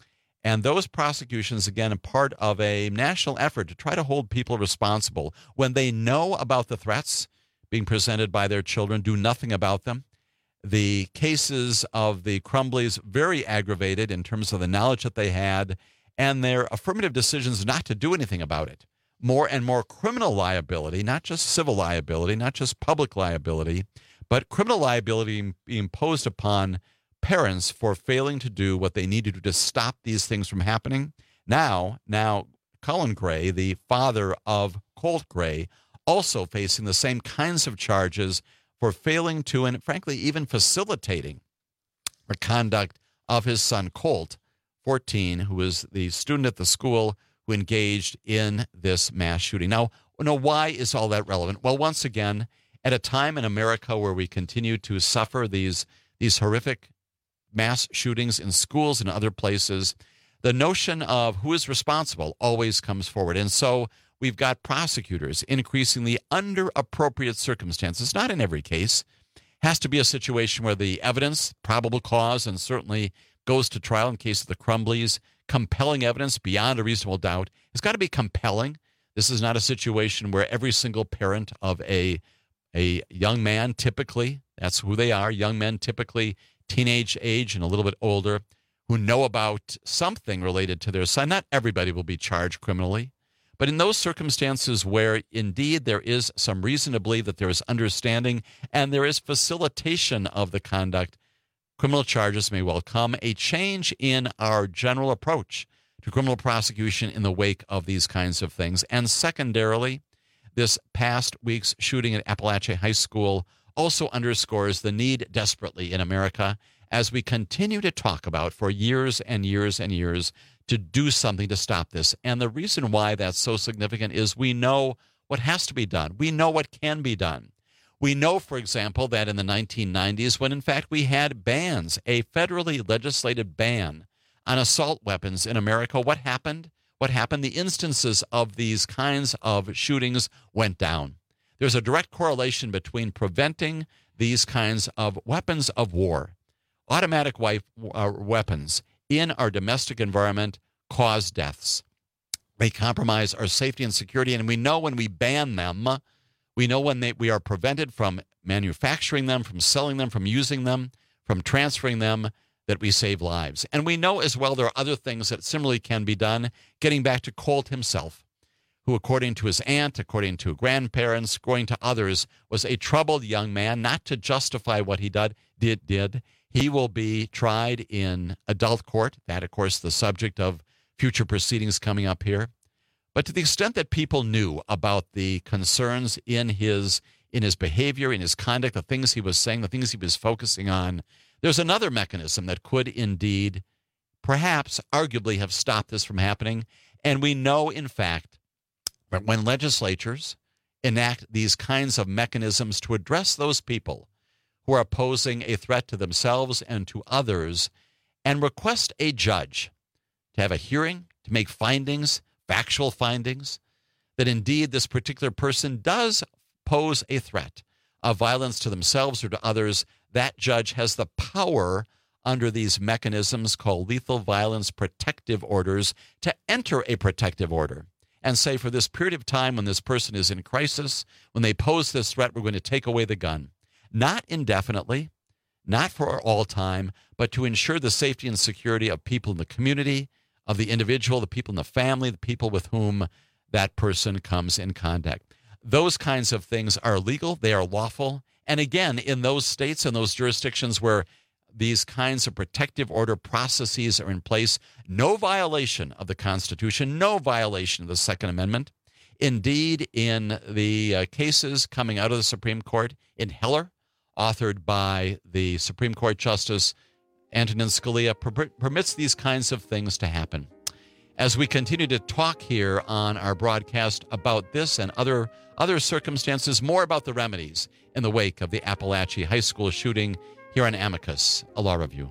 And those prosecutions, again, are part of a national effort to try to hold people responsible when they know about the threats being presented by their children, do nothing about them. The cases of the Crumbleys, very aggravated in terms of the knowledge that they had and their affirmative decisions not to do anything about it. More and more criminal liability, not just civil liability, not just public liability, but criminal liability being imposed upon parents for failing to do what they need to do to stop these things from happening. Now, Colin Gray, the father of Colt Gray, also facing the same kinds of charges for failing to, and frankly, even facilitating the conduct of his son Colt, 14, who was the student at the school who engaged in this mass shooting. Now, why is all that relevant? Well, once again, at a time in America where we continue to suffer these horrific mass shootings in schools and other places, the notion of who is responsible always comes forward. And so we've got prosecutors increasingly under appropriate circumstances, not in every case, has to be a situation where the evidence, probable cause, and certainly goes to trial in case of the Crumbleys, compelling evidence beyond a reasonable doubt. It's got to be compelling. This is not a situation where every single parent of a young man, typically, that's who they are, young men typically teenage age and a little bit older, who know about something related to their son. Not everybody will be charged criminally, but in those circumstances where indeed there is some reason to believe that there is understanding and there is facilitation of the conduct, criminal charges may well come. A change in our general approach to criminal prosecution in the wake of these kinds of things. And secondarily, this past week's shooting at Appalachia High School also underscores the need desperately in America, as we continue to talk about for years and years and years, to do something to stop this. And the reason why that's so significant is we know what has to be done. We know what can be done. We know, for example, that in the 1990s, when in fact we had bans, a federally legislated ban on assault weapons in America, what happened? The instances of these kinds of shootings went down. There's a direct correlation between preventing these kinds of weapons of war. Automatic weapons in our domestic environment cause deaths. They compromise our safety and security, and we know when we ban them, we know when we are prevented from manufacturing them, from selling them, from using them, from transferring them, that we save lives. And we know as well there are other things that similarly can be done, getting back to Colt himself, who, according to his aunt, according to grandparents, according to others, was a troubled young man. Not to justify what he did. He will be tried in adult court. That, of course, the subject of future proceedings coming up here. But to the extent that people knew about the concerns in his behavior, in his conduct, the things he was saying, the things he was focusing on, there's another mechanism that could indeed, perhaps, arguably have stopped this from happening. And we know, in fact, but when legislatures enact these kinds of mechanisms to address those people who are posing a threat to themselves and to others, and request a judge to have a hearing, to make findings, factual findings, that indeed this particular person does pose a threat of violence to themselves or to others, that judge has the power under these mechanisms called lethal violence protective orders to enter a protective order and say, for this period of time when this person is in crisis, when they pose this threat, we're going to take away the gun. Not indefinitely, not for all time, but to ensure the safety and security of people in the community, of the individual, the people in the family, the people with whom that person comes in contact. Those kinds of things are legal, they are lawful. And again, in those states and those jurisdictions where these kinds of protective order processes are in place, no violation of the Constitution, no violation of the Second Amendment. Indeed, in the cases coming out of the Supreme Court, in Heller, authored by the Supreme Court Justice Antonin Scalia, permits these kinds of things to happen. As we continue to talk here on our broadcast about this and other circumstances, more about the remedies in the wake of the Appalachia High School shooting, here on Amicus, a law review.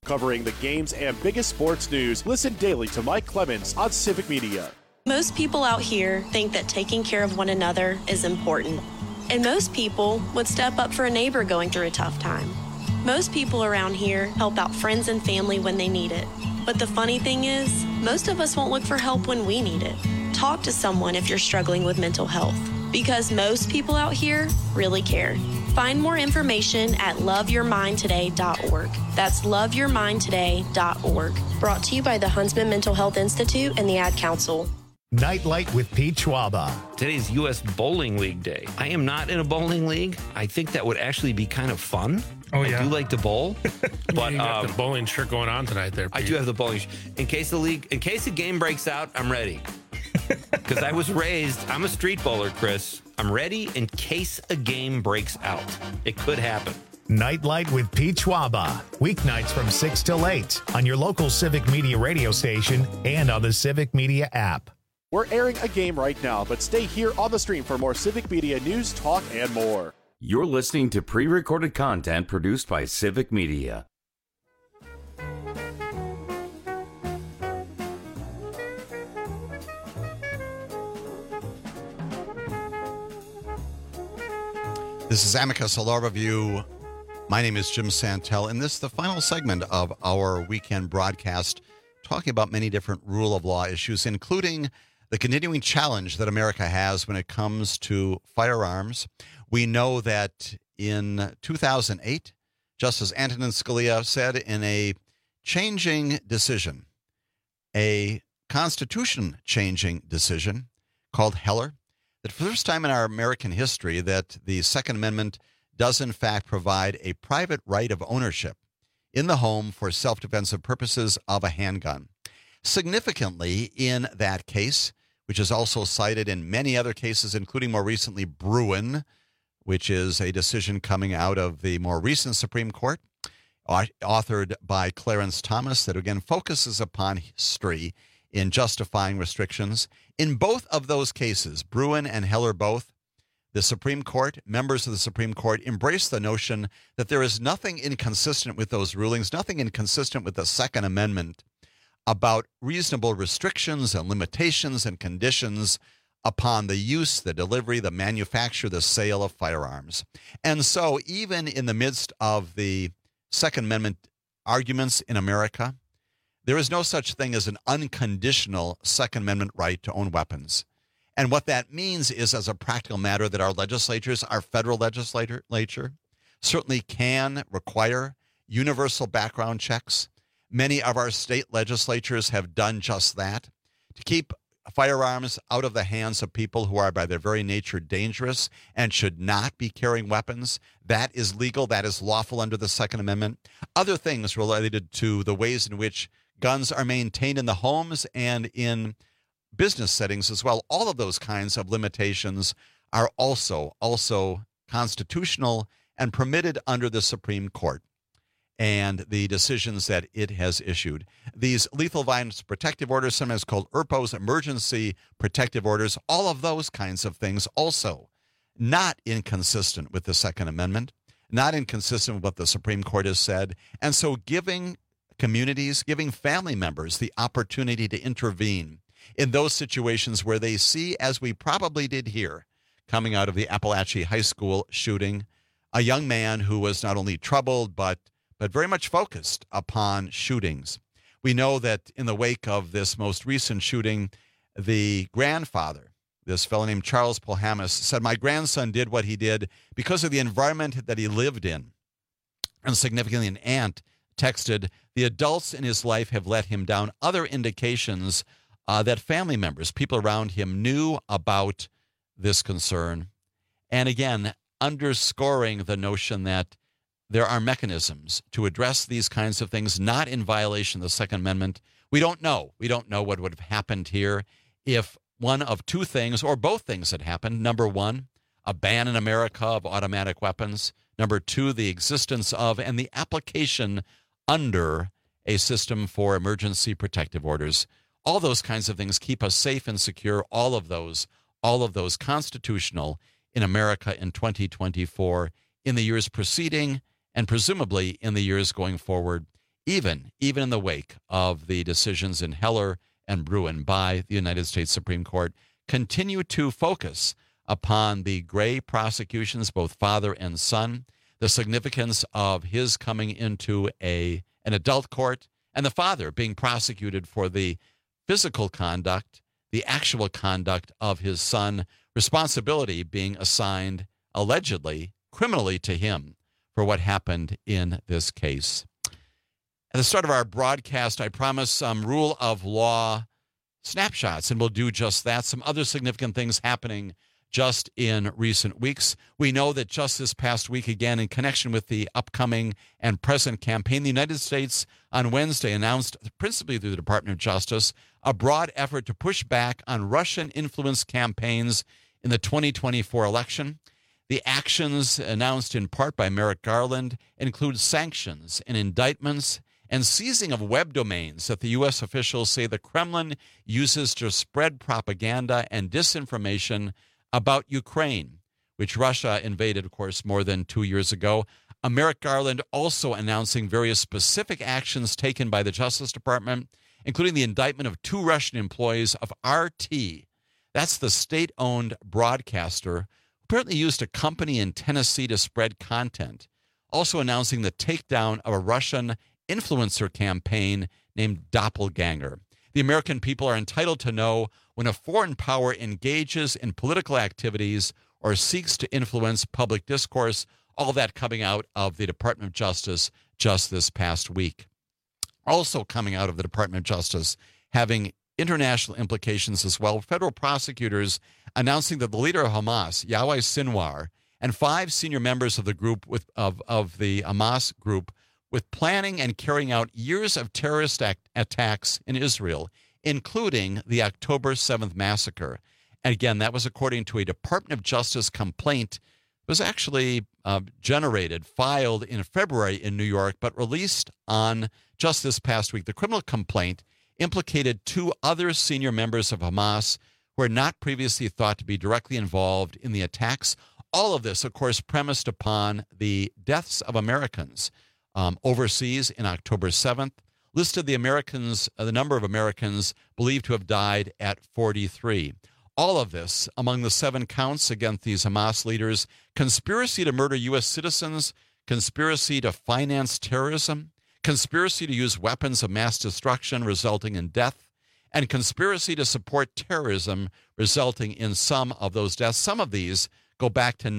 Covering the games and biggest sports news, listen daily to Mike Clemens on Civic Media. Most people out here think that taking care of one another is important. And most people would step up for a neighbor going through a tough time. Most people around here help out friends and family when they need it. But the funny thing is, most of us won't look for help when we need it. Talk to someone if you're struggling with mental health, because most people out here really care. Find more information at loveyourmindtoday.org. That's loveyourmindtoday.org. Brought to you by the Huntsman Mental Health Institute and the Ad Council. Nightlight with Pete Schwaba. Today's U.S. Bowling League Day. I am not in a bowling league. I think that would actually be kind of fun. Oh, yeah. I do like to bowl. But you got the bowling shirt going on tonight there, Pete. I do have the bowling in case the game breaks out, I'm ready. Because I was raised, I'm a street bowler, Chris. I'm ready in case a game breaks out. It could happen. Nightlight with Pete Schwaba. Weeknights from 6 till 8 on your local Civic Media radio station and on the Civic Media app. We're airing a game right now, but stay here on the stream for more Civic Media news, talk, and more. You're listening to pre-recorded content produced by Civic Media. This is Amicus, a law review. My name is Jim Santel, and this is the final segment of our weekend broadcast, talking about many different rule of law issues, including the continuing challenge that America has when it comes to firearms. We know that in 2008, Justice Antonin Scalia said in a changing decision, a constitution-changing decision called Heller, that for the first time in our American history that the Second Amendment does in fact provide a private right of ownership in the home for self-defensive purposes of a handgun. Significantly in that case, which is also cited in many other cases, including more recently Bruin, which is a decision coming out of the more recent Supreme Court, authored by Clarence Thomas, that again focuses upon history in justifying restrictions. In both of those cases, Bruin and Heller both, the Supreme Court, members of the Supreme Court, embrace the notion that there is nothing inconsistent with those rulings, nothing inconsistent with the Second Amendment about reasonable restrictions and limitations and conditions upon the use, the delivery, the manufacture, the sale of firearms. And so even in the midst of the Second Amendment arguments in America, there is no such thing as an unconditional Second Amendment right to own weapons. And what that means is, as a practical matter, that our legislatures, our federal legislature, certainly can require universal background checks. Many of our state legislatures have done just that, to keep firearms out of the hands of people who are by their very nature dangerous and should not be carrying weapons. That is legal. That is lawful under the Second Amendment. Other things related to the ways in which guns are maintained in the homes and in business settings as well. All of those kinds of limitations are also constitutional and permitted under the Supreme Court and the decisions that it has issued. These lethal violence protective orders, sometimes called ERPOs, emergency protective orders, all of those kinds of things also not inconsistent with the Second Amendment, not inconsistent with what the Supreme Court has said. And so giving communities, giving family members the opportunity to intervene in those situations where they see, as we probably did here, coming out of the Appalachia High School shooting, a young man who was not only troubled but very much focused upon shootings. We know that in the wake of this most recent shooting, the grandfather, this fellow named Charles Polhamus, said, "My grandson did what he did because of the environment that he lived in." And significantly, an aunt texted, "The adults in his life have let him down." Other indications that family members, people around him, knew about this concern. And again, underscoring the notion that there are mechanisms to address these kinds of things, not in violation of the Second Amendment. We don't know. We don't know what would have happened here if one of two things or both things had happened. Number one, a ban in America of automatic weapons. Number two, the existence of and the application under a system for emergency protective orders. All those kinds of things keep us safe and secure. All of those constitutional in America in 2024, in the years preceding, and presumably in the years going forward, even in the wake of the decisions in Heller and Bruin by the United States Supreme Court, continue to focus upon the Gray prosecutions, both father and son, the significance of his coming into an adult court, and the father being prosecuted for the physical conduct, the actual conduct of his son, responsibility being assigned, allegedly, criminally to him for what happened in this case. At the start of our broadcast, I promised some rule of law snapshots, and we'll do just that. Some other significant things happening just in recent weeks. We know that just this past week, again, in connection with the upcoming and present campaign, the United States on Wednesday announced, principally through the Department of Justice, a broad effort to push back on Russian-influenced campaigns in the 2024 election. The actions announced in part by Merrick Garland include sanctions and indictments and seizing of web domains that the U.S. officials say the Kremlin uses to spread propaganda and disinformation about Ukraine, which Russia invaded, of course, more than 2 years ago. Merrick Garland also announcing various specific actions taken by the Justice Department, including the indictment of 2 Russian employees of RT. That's the state-owned broadcaster, apparently used a company in Tennessee to spread content. Also announcing the takedown of a Russian influencer campaign named Doppelganger. The American people are entitled to know when a foreign power engages in political activities or seeks to influence public discourse, all that coming out of the Department of Justice just this past week. Also coming out of the Department of Justice, having international implications as well, federal prosecutors announcing that the leader of Hamas, Yahya Sinwar, and 5 senior members of the group of the Hamas group with planning and carrying out years of terrorist attacks in Israel, including the October 7th massacre. And again, that was according to a Department of Justice complaint. It was actually filed in February in New York, but released on just this past week. The criminal complaint implicated 2 other senior members of Hamas who were not previously thought to be directly involved in the attacks. All of this, of course, premised upon the deaths of Americans overseas in October 7th, listed the number of Americans believed to have died at 43. All of this, among the 7 counts against these Hamas leaders: conspiracy to murder U.S. citizens, conspiracy to finance terrorism, conspiracy to use weapons of mass destruction resulting in death, and conspiracy to support terrorism resulting in some of those deaths. Some of these go back to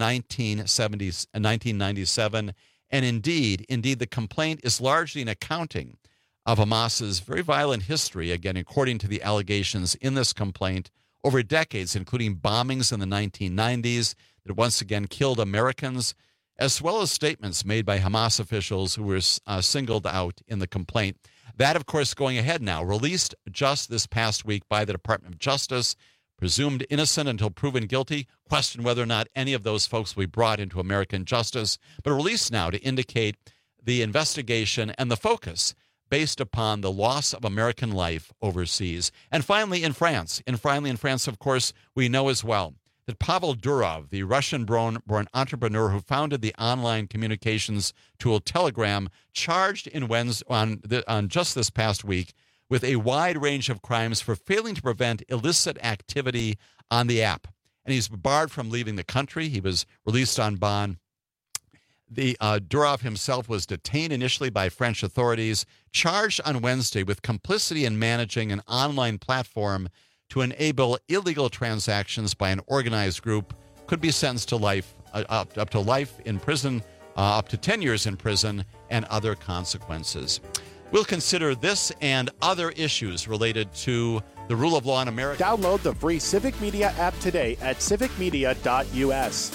1997. And indeed, the complaint is largely an accounting of Hamas's very violent history, again, according to the allegations in this complaint, over decades, including bombings in the 1990s that once again killed Americans, as well as statements made by Hamas officials who were singled out in the complaint. That, of course, going ahead now, released just this past week by the Department of Justice, presumed innocent until proven guilty. Question whether or not any of those folks will be brought into American justice, but released now to indicate the investigation and the focus based upon the loss of American life overseas. And finally, in France, of course, we know as well that Pavel Durov, the Russian-born entrepreneur who founded the online communications tool Telegram, charged on just this past week with a wide range of crimes for failing to prevent illicit activity on the app. And he's barred from leaving the country. He was released on bond. The Durov himself was detained initially by French authorities, charged on Wednesday with complicity in managing an online platform to enable illegal transactions by an organized group. Could be sentenced to life, up to life in prison, up to 10 years in prison, and other consequences. We'll consider this and other issues related to the rule of law in America. Download the free Civic Media app today at civicmedia.us.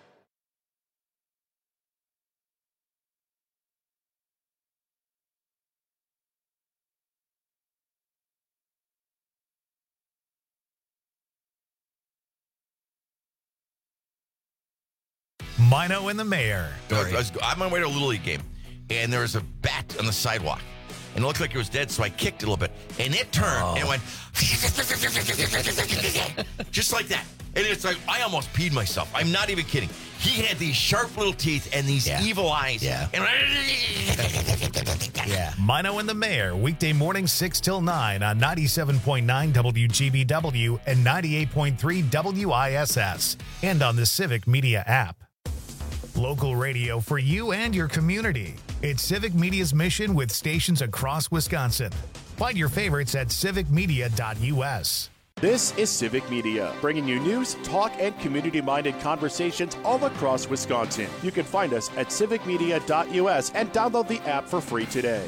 Mino and the Mayor. I'm on my way to a Little League game, and there was a bat on the sidewalk. And it looked like it was dead, so I kicked it a little bit. And it turned and went just like that. And it's like, I almost peed myself. I'm not even kidding. He had these sharp little teeth and these evil eyes. Yeah. And yeah. Mino and the Mayor, weekday mornings 6 till 9 on 97.9 WGBW and 98.3 WISS. And on the Civic Media app. Local radio for you and your community. It's Civic Media's mission with stations across Wisconsin. Find your favorites at civicmedia.us. This is Civic Media, bringing you news, talk, and community-minded conversations all across Wisconsin. You can find us at civicmedia.us and download the app for free today.